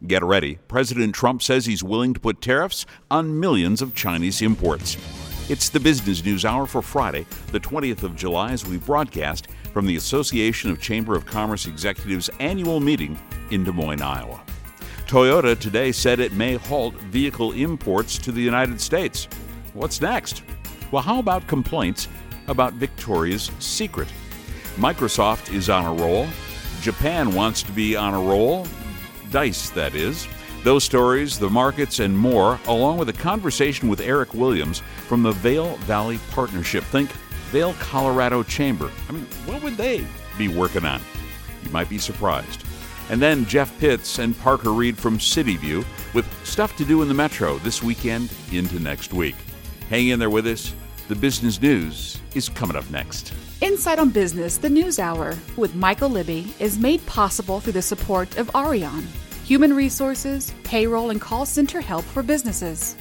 Get ready. President Trump says he's willing to put tariffs on millions of Chinese imports. It's the Business News Hour for Friday, the 20th of July, as we broadcast from the Association of Chamber of Commerce Executives annual meeting in Des Moines, Iowa. Toyota today said it may halt vehicle imports to the United States. What's next? Well, how about complaints about Victoria's Secret? Microsoft is on a roll. Japan wants to be on a roll. Dice, that is. Those stories, the markets, and more, along with a conversation with Eric Williams from the Vail Valley Partnership. Think Vail, Colorado Chamber. What would they be working on? You might be surprised. And then Jeff Pitts and Parker Reed from CityView with stuff to do in the Metro this weekend into next week. Hang in there with us. The business news is coming up next. Insight on Business, the News Hour, with Michael Libby, is made possible through the support of Arion, human resources, payroll, and call center help for businesses.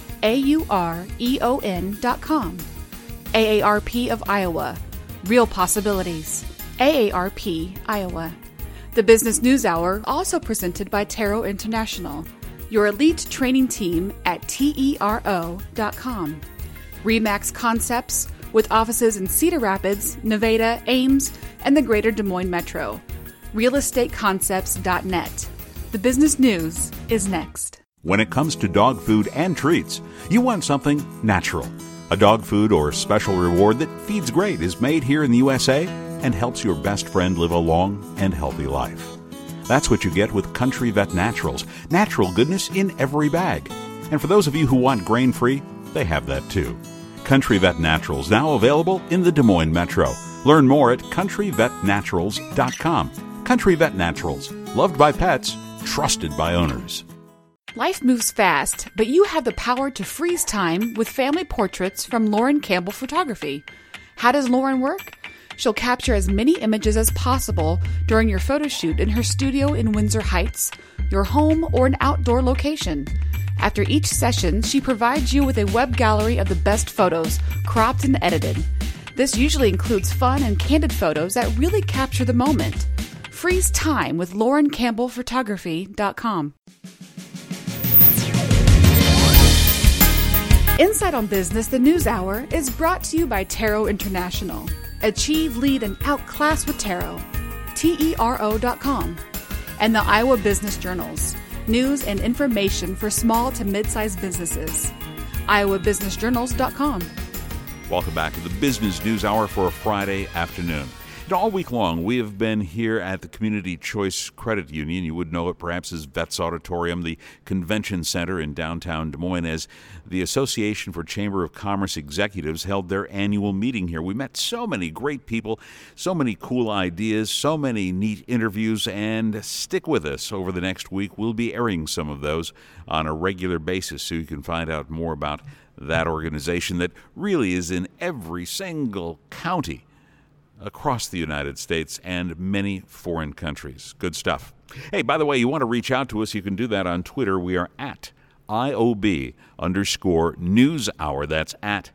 AUREON.com. AARP of Iowa. Real possibilities. AARP, Iowa. The Business News Hour, also presented by Taro International, your elite training team at TERO.com. RE/MAX Concepts, with offices in Cedar Rapids, Nevada, Ames, and the greater Des Moines Metro. realestateconcepts.net. The business news is next. When it comes to dog food and treats, you want something natural. A dog food or special reward that feeds great is made here in the USA and helps your best friend live a long and healthy life. That's what you get with Country Vet Naturals. Natural goodness in every bag. And for those of you who want grain-free, they have that too. Country Vet Naturals, now available in the Des Moines Metro. Learn more at countryvetnaturals.com. Country Vet Naturals, loved by pets, trusted by owners. Life moves fast, but you have the power to freeze time with family portraits from Lauren Campbell Photography. How does Lauren work? She'll capture as many images as possible during your photo shoot in her studio in Windsor Heights, your home, or an outdoor location. After each session, she provides you with a web gallery of the best photos, cropped and edited. This usually includes fun and candid photos that really capture the moment. Freeze time with LaurenCampbellPhotography.com. Insight on Business, the News Hour, is brought to you by Taro International. Achieve, lead, and outclass with Taro. TERO.com. And the Iowa Business Journals. News and information for small to mid-sized businesses. IowaBusinessJournals.com. Welcome back to the Business News Hour for a Friday afternoon. And all week long, we have been here at the Community Choice Credit Union. You would know it perhaps as Vets Auditorium, the convention center in downtown Des Moines, as the Association for Chamber of Commerce Executives held their annual meeting here. We met so many great people, so many cool ideas, so many neat interviews, and stick with us over the next week. We'll be airing some of those on a regular basis so you can find out more about that organization that really is in every single county across the United States and many foreign countries. Good stuff. Hey, by the way, you want to reach out to us, you can do that on Twitter. We are at IOB_NewsHour. That's at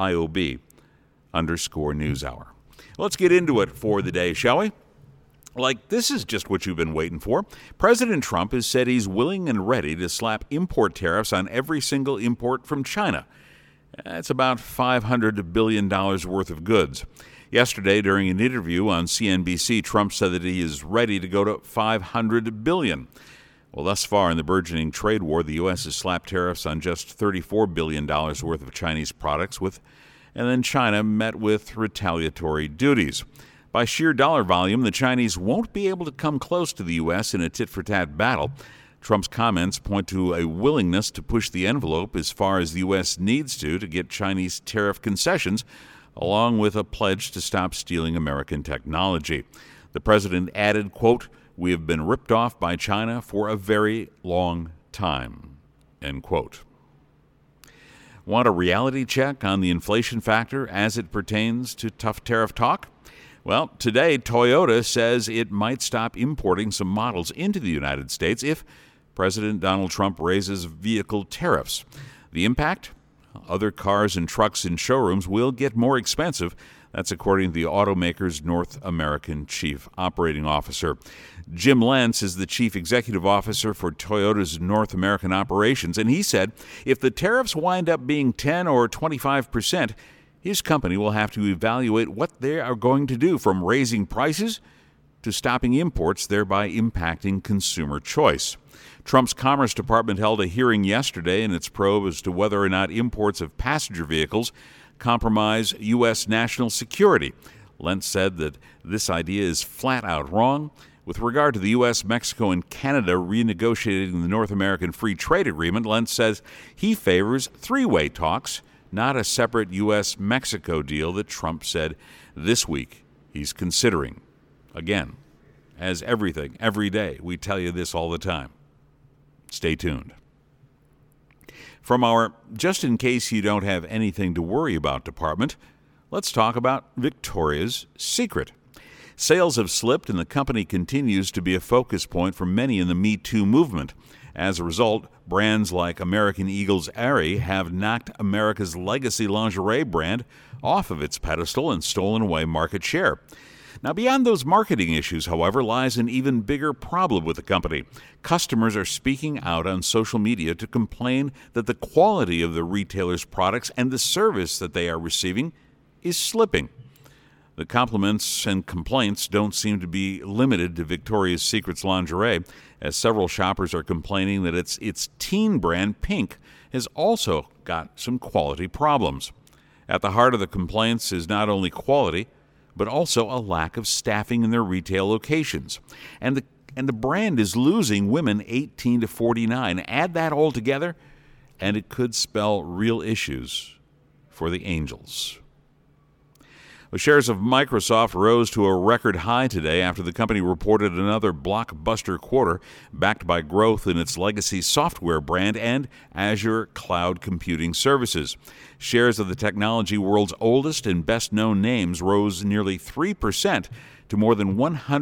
IOB_NewsHour. Let's get into it for the day, shall we? This is just what you've been waiting for. President Trump has said he's willing and ready to slap import tariffs on every single import from China. That's about $500 billion worth of goods. Yesterday, during an interview on CNBC, Trump said that he is ready to go to $500 billion. Well, thus far in the burgeoning trade war, the U.S. has slapped tariffs on just $34 billion worth of Chinese products, and then China met with retaliatory duties. By sheer dollar volume, the Chinese won't be able to come close to the U.S. in a tit-for-tat battle. Trump's comments point to a willingness to push the envelope as far as the U.S. needs to get Chinese tariff concessions, along with a pledge to stop stealing American technology. The president added, quote, "We have been ripped off by China for a very long time," end quote. Want a reality check on the inflation factor as it pertains to tough tariff talk? Well, today Toyota says it might stop importing some models into the United States if President Donald Trump raises vehicle tariffs. The impact? Other cars and trucks in showrooms will get more expensive. That's according to the automaker's North American chief operating officer. Jim Lentz is the chief executive officer for Toyota's North American operations, and he said if the tariffs wind up being 10 or 25%, his company will have to evaluate what they are going to do, from raising prices to stopping imports, thereby impacting consumer choice. Trump's Commerce Department held a hearing yesterday in its probe as to whether or not imports of passenger vehicles compromise U.S. national security. Lentz said that this idea is flat out wrong. With regard to the U.S., Mexico, and Canada renegotiating the North American Free Trade Agreement, Lentz says he favors three-way talks, not a separate U.S.-Mexico deal that Trump said this week he's considering. Again, as everything, every day, we tell you this all the time. Stay tuned. From our just in case you don't have anything to worry about department, let's talk about Victoria's Secret. Sales have slipped, and the company continues to be a focus point for many in the Me Too movement. As a result, brands like American Eagle's Aerie have knocked America's legacy lingerie brand off of its pedestal and stolen away market share. Now, beyond those marketing issues, however, lies an even bigger problem with the company. Customers are speaking out on social media to complain that the quality of the retailer's products and the service that they are receiving is slipping. The compliments and complaints don't seem to be limited to Victoria's Secret's lingerie, as several shoppers are complaining that its teen brand, Pink, has also got some quality problems. At the heart of the complaints is not only quality, but also a lack of staffing in their retail locations. And the brand is losing women 18 to 49. Add that all together, and it could spell real issues for the Angels. The shares of Microsoft rose to a record high today after the company reported another blockbuster quarter backed by growth in its legacy software brand and Azure cloud computing services. Shares of the technology world's oldest and best-known names rose nearly 3% to more than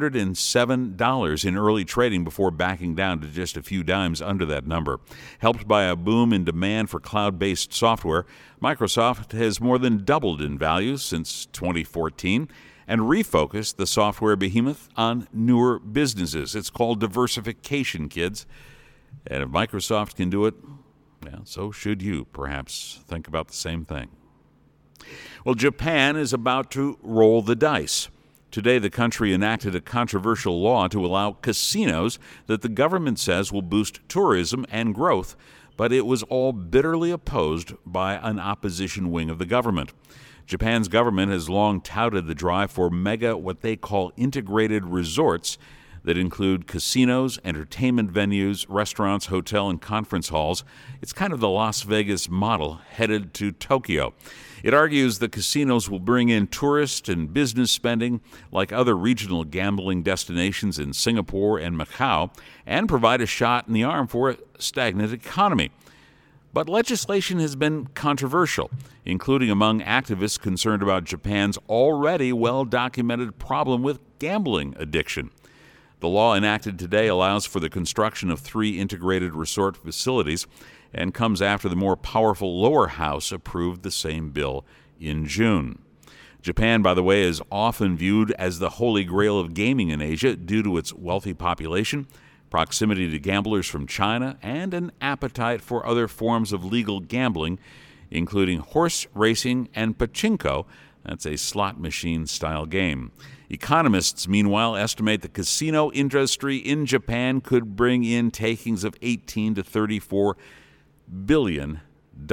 $107 in early trading before backing down to just a few dimes under that number. Helped by a boom in demand for cloud-based software, Microsoft has more than doubled in value since 2014 and refocused the software behemoth on newer businesses. It's called diversification, kids. And if Microsoft can do it, well, so should you perhaps think about the same thing. Well, Japan is about to roll the dice. Today, the country enacted a controversial law to allow casinos that the government says will boost tourism and growth, but it was all bitterly opposed by an opposition wing of the government. Japan's government has long touted the drive for mega, what they call integrated resorts, that include casinos, entertainment venues, restaurants, hotel, and conference halls. It's kind of the Las Vegas model headed to Tokyo. It argues the casinos will bring in tourist and business spending like other regional gambling destinations in Singapore and Macau and provide a shot in the arm for a stagnant economy. But legislation has been controversial, including among activists concerned about Japan's already well-documented problem with gambling addiction. The law enacted today allows for the construction of 3 integrated resort facilities and comes after the more powerful lower house approved the same bill in June. Japan, by the way, is often viewed as the holy grail of gaming in Asia due to its wealthy population, proximity to gamblers from China, and an appetite for other forms of legal gambling, including horse racing and pachinko. That's a slot machine-style game. Economists, meanwhile, estimate the casino industry in Japan could bring in takings of $18 to $34 billion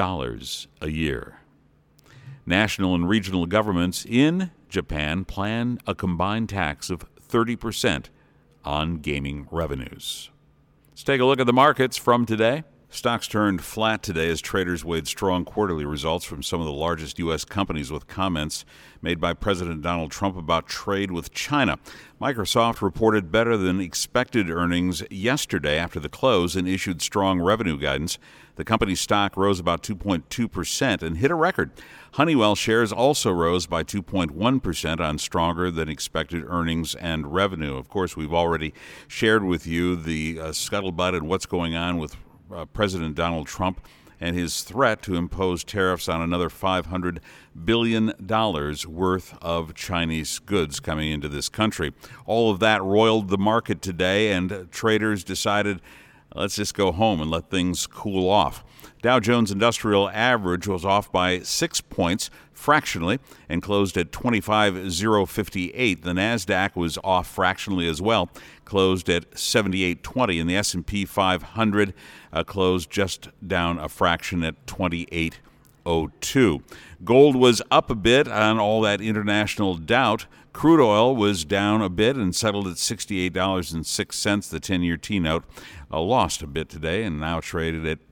a year. National and regional governments in Japan plan a combined tax of 30% on gaming revenues. Let's take a look at the markets from today. Stocks turned flat today as traders weighed strong quarterly results from some of the largest U.S. companies with comments made by President Donald Trump about trade with China. Microsoft reported better than expected earnings yesterday after the close and issued strong revenue guidance. The company's stock rose about 2.2% and hit a record. Honeywell shares also rose by 2.1% on stronger than expected earnings and revenue. Of course, we've already shared with you the scuttlebutt and what's going on with President Donald Trump and his threat to impose tariffs on another $500 billion worth of Chinese goods coming into this country. All of that roiled the market today, and traders decided, let's just go home and let things cool off. Dow Jones Industrial Average was off by 6 points fractionally and closed at 25,058. The NASDAQ was off fractionally as well, closed at 7820, and the S&P 500 closed just down a fraction at 2802. Gold was up a bit on all that international doubt. Crude oil was down a bit and settled at $68.06. The 10-year T-note lost a bit today and now traded at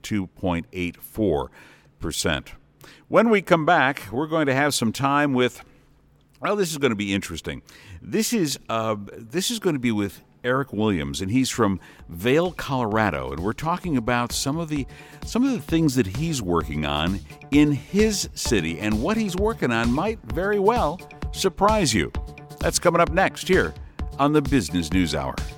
2.84%. When we come back, we're going to have some time with, well, this is going to be interesting. This is going to be with Eric Williams, and he's from Vail, Colorado, and we're talking about some of the things that he's working on in his city, and what he's working on might very well surprise you. That's coming up next here on the Business News Hour.